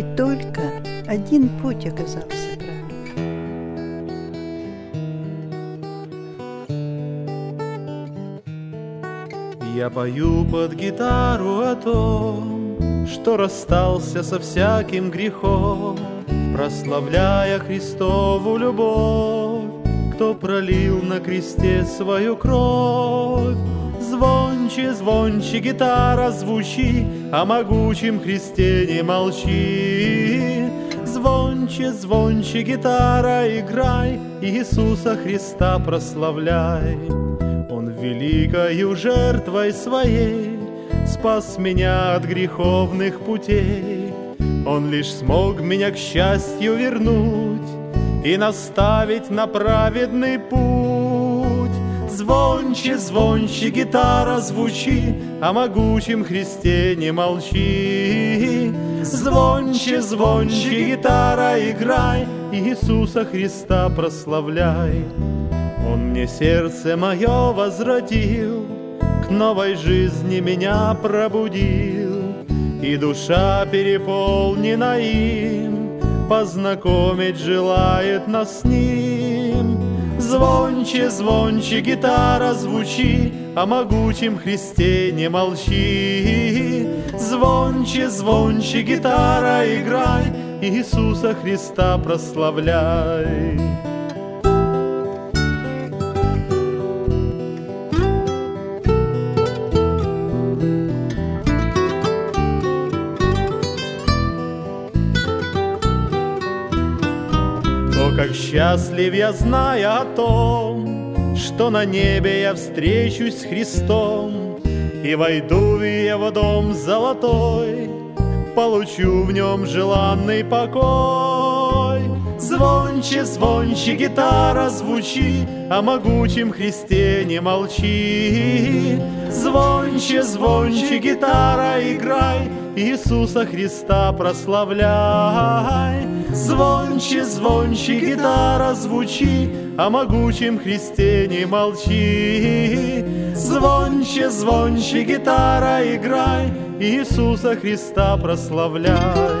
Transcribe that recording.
И только один путь оказался правильным. Я пою под гитару о том, что расстался со всяким грехом, прославляя Христову любовь, кто пролил на кресте свою кровь. Звонче, звонче гитара звучи, о могучем Христе не молчи. Звонче, звонче гитара играй, Иисуса Христа прославляй. Он великою жертвой своей спас меня от греховных путей. Он лишь смог меня к счастью вернуть и наставить на праведный путь. Звонче, звонче гитара звучи, о могучем Христе не молчи. Звонче, звонче гитара играй, Иисуса Христа прославляй. Он мне сердце мое возродил, к новой жизни меня пробудил, и душа переполнена им, познакомить желает нас с ним. Звонче, звонче гитара звучи, о могучем Христе не молчи. Звонче, звонче гитара играй, Иисуса Христа прославляй. Как счастлив я, зная о том, что на небе я встречусь с Христом, и войду в Его дом золотой, получу в нем желанный покой. Звонче, звонче гитара звучи, о могучем Христе не молчи. Звонче, звонче гитара играй, Иисуса Христа прославляй. Звонче, звонче гитара звучи, о могучем Христе не молчи. Звонче, звонче гитара играй, Иисуса Христа прославляй.